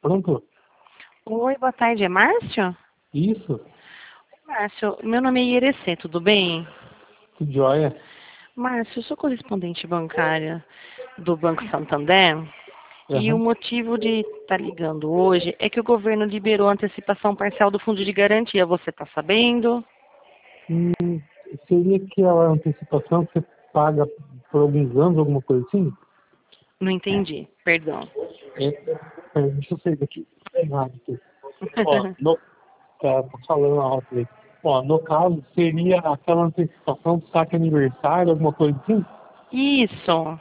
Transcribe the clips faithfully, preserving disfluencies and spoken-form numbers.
Pronto? Oi, boa tarde, é Márcio? Isso, Márcio, meu nome é Ierecê, tudo bem? tudo jóia. Márcio, eu sou correspondente bancária do Banco Santander e o Aham. motivo de estar ligando hoje é que o governo liberou a antecipação parcial do fundo de garantia, você está sabendo? Hum, seria aquela antecipação que você paga por alguns anos, alguma coisa assim? Não entendi, perdão. É, é, deixa eu sair daqui. É errado aqui. Ó, no, tá, tô falando alto aí. Ó, no caso, seria aquela antecipação do saque aniversário, alguma coisa assim? Isso,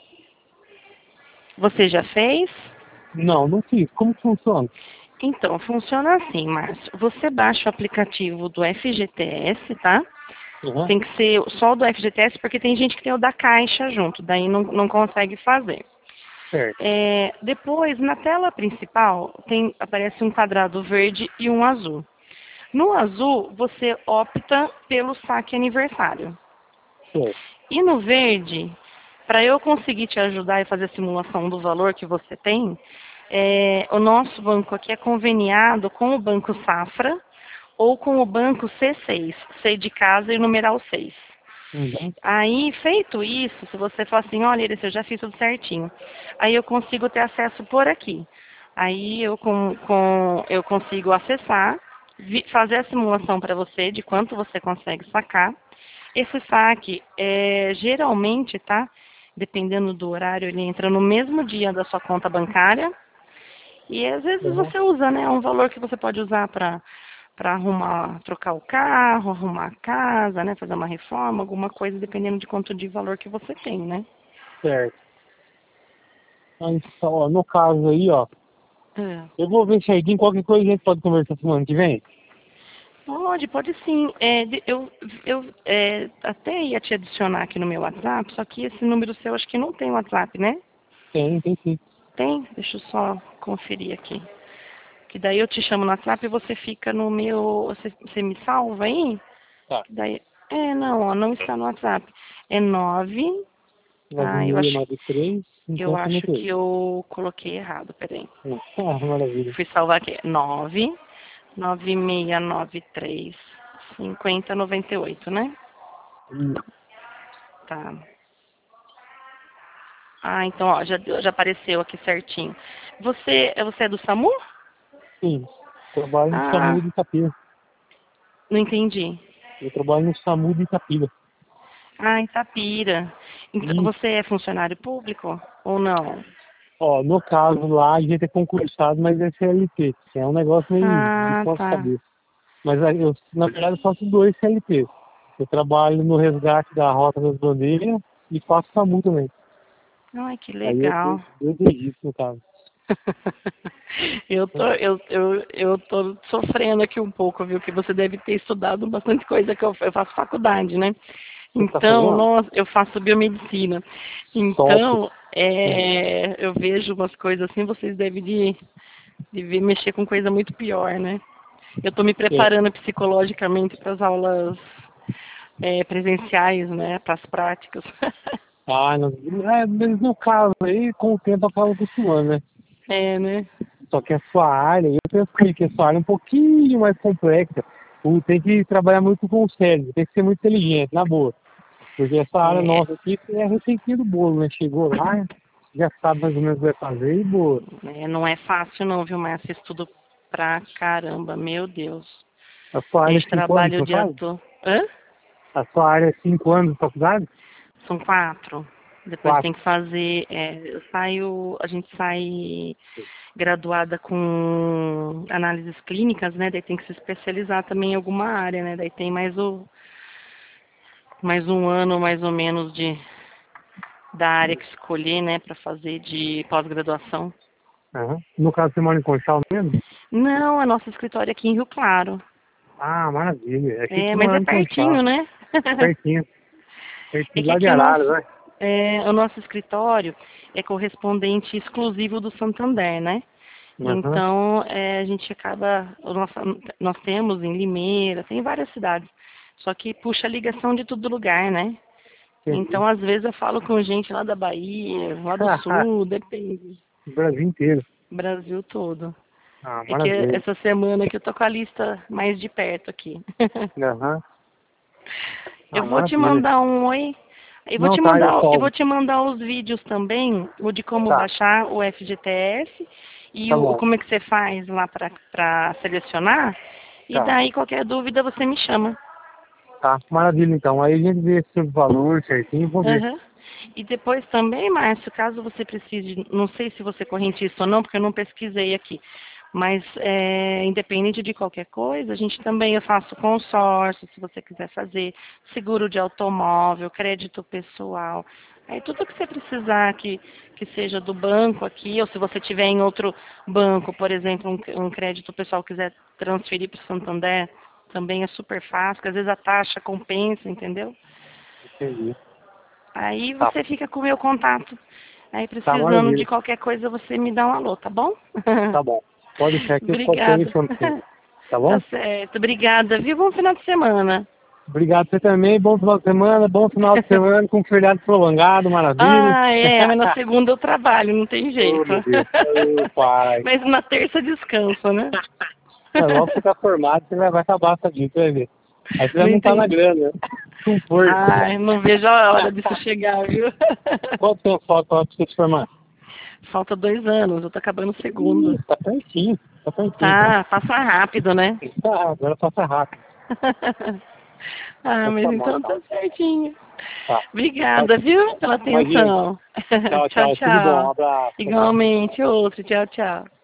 você já fez? Não, não fiz. Como que funciona? Então, funciona assim, Márcio. Você baixa o aplicativo do F G T S, tá? Aham, Tem que ser só o do F G T S, porque tem gente que tem o da Caixa junto, daí não, não consegue fazer. certo. É, depois, na tela principal, tem, aparece um quadrado verde e um azul. No azul, você opta pelo saque aniversário. Certo. E no verde, para eu conseguir te ajudar e fazer a simulação do valor que você tem, é, o nosso banco aqui é conveniado com o Banco Safra ou com o Banco C seis, C de casa e numeral seis. Uhum. Aí, feito isso, se você falar assim, olha, Iris, eu já fiz tudo certinho, aí eu consigo ter acesso por aqui. Aí eu, com, com, eu consigo acessar, vi- fazer a simulação para você de quanto você consegue sacar. Esse saque, é, geralmente, tá? Dependendo do horário, ele entra no mesmo dia da sua conta bancária. E às vezes Aham. você usa, né? Um valor que você pode usar para para arrumar, trocar o carro, arrumar a casa, né? Fazer uma reforma, alguma coisa, dependendo de quanto de valor que você tem, né? Certo. Então, ó, no caso aí, ó, É. eu vou ver certinho, qualquer coisa a gente pode conversar semana que vem? Pode, pode sim. É, de- eu eu é, até ia te adicionar aqui no meu WhatsApp, só que esse número seu acho que não tem WhatsApp, né? Tem, tem sim. Tem? Deixa eu só conferir aqui. Que daí eu te chamo no WhatsApp e você fica no meu. Você, você me salva aí? Tá. Que daí. É, não, ó, não está no WhatsApp. É nove. Ah, eu acho, nove seis nove três, eu cinquenta acho noventa e que oito. eu coloquei errado, peraí. Ah, maravilha. Fui salvar aqui. nove nove seis nove três cinquenta noventa e oito, né? Hum, Tá. Ah, então, ó, já, deu- já apareceu aqui certinho. Você, você é do SAMU? Sim, trabalho no SAMU Ah, de Itapira. não entendi. Eu trabalho no SAMU de Itapira. Ah, Itapira. Então, Isso. você é funcionário público ou não? Ó, no caso lá, a gente é concursado, mas é C L T. É um negócio meio de Ah, posso tá. saber. Mas aí eu, na verdade, eu faço dois C L T. Eu trabalho no resgate da Rota das Bandeiras e faço SAMU também. Ai, que Aí eu legal. tenho dois registros, no caso. Eu tô, eu, eu, eu tô sofrendo aqui um pouco, viu? Que você deve ter estudado bastante coisa que eu, eu faço faculdade, né? Você tá Então, fazendo? nossa, eu faço biomedicina. Top. Então, é, eu vejo umas coisas assim, vocês devem de, de ver- mexer com coisa muito pior, né? Eu estou me É. preparando psicologicamente para as aulas é, presenciais, né? Para as práticas. Ah, não, é, mas no caso aí, com o tempo acaba acostumando, né? É, né? Só que a sua área, eu penso que a sua área é um pouquinho mais complexa. O- Tem que trabalhar muito com o cérebro, tem que ser muito inteligente, na boa. Porque essa área É, nossa aqui é a receitinha do bolo, né? Chegou lá, já sabe mais ou menos o que vai fazer e boa. é, não é fácil não, viu, Márcia? Estudo pra caramba, meu Deus. A sua A área é gente cinco anos, trabalha o não dia sabe? todo. Hã? A sua área é cinco anos de faculdade? São quatro. Depois tem Quatro. que fazer. É, eu saio, a gente sai graduada com análises clínicas, né? Daí tem que se especializar também em alguma área, né? Daí tem mais o mais um ano mais ou menos de da área que escolher, né, para fazer de pós-graduação. Aham. No caso, você mora em Conchal mesmo? Não, é nosso escritório aqui em Rio Claro. Ah, maravilha. Achei que É, você mas é morava em pertinho, Conchal. né? Pertinho. É Pertinho que lá de aqui o Araras, nosso, né? é, o nosso escritório é correspondente exclusivo do Santander, né? Aham. Então, é, a gente acaba, o nosso- nós temos em Limeira, tem várias cidades, só que puxa ligação de todo lugar, né? Entendi. Então, às vezes eu falo com gente lá da Bahia, lá do Sul, depende. O Brasil inteiro. Brasil todo. Ah, É que maravilha. essa semana que eu tô com a lista mais de perto aqui. Aham. Eu Ah, vou te maravilha. mandar um oi. Eu vou Não, te tá, eu mandar, eu vou solvo. te mandar os vídeos também, o de como Tá, baixar o F G T S e tá o bom. como é que você faz lá para selecionar. E Tá, daí qualquer dúvida você me chama. tá. Maravilha, então. Aí a gente vê esse valor certinho e vou ver. Aham. E depois também, Márcio, caso você precise, não sei se você é correntista ou não, porque eu não pesquisei aqui, mas é, independente de qualquer coisa, a gente também, eu faço consórcio, se você quiser fazer, seguro de automóvel, crédito pessoal, aí tudo que você precisar que, que seja do banco aqui, ou se você tiver em outro banco, por exemplo, um, um crédito pessoal quiser transferir para o Santander, também é super fácil, porque às vezes a taxa compensa, entendeu? Entendi. Aí Tá, você fica com o meu contato. Aí tá precisando de maravilha. qualquer coisa, você me dá um alô, tá bom? Tá bom. Pode deixar aqui, qualquer coisa eu Obrigada. chamo você. Tá Tá bom? certo. Obrigada, viu? Bom final de semana. Obrigado você também. Bom final de semana. Bom final de semana com feriado prolongado. Maravilha. Ah, é, mas na segunda eu trabalho, não tem Oh, jeito. meu Deus. Ô, pai. Mas na terça descansa, né? É, logo que você tá formado, você vai, vai acabar essa dica, vai ver. Aí você vai Não montar na entendi. grana, né? Com força. Ai, não vejo a hora disso chegar, viu? Quanto tempo falta pra você se formar? Falta dois anos, eu tô acabando o segundo. Ih, tá pertinho. Tá pertinho. Tá, passa rápido, né? Tá, agora passa rápido. Ah, Então mas tá bom, então então. tá certinho. Tá. Tchau, Obrigada, viu, pela imagina. atenção. Tchau, Tchau, tchau. Tudo bom. Um tchau. abraço. Tchau, tchau. Igualmente, outro. Tchau, tchau.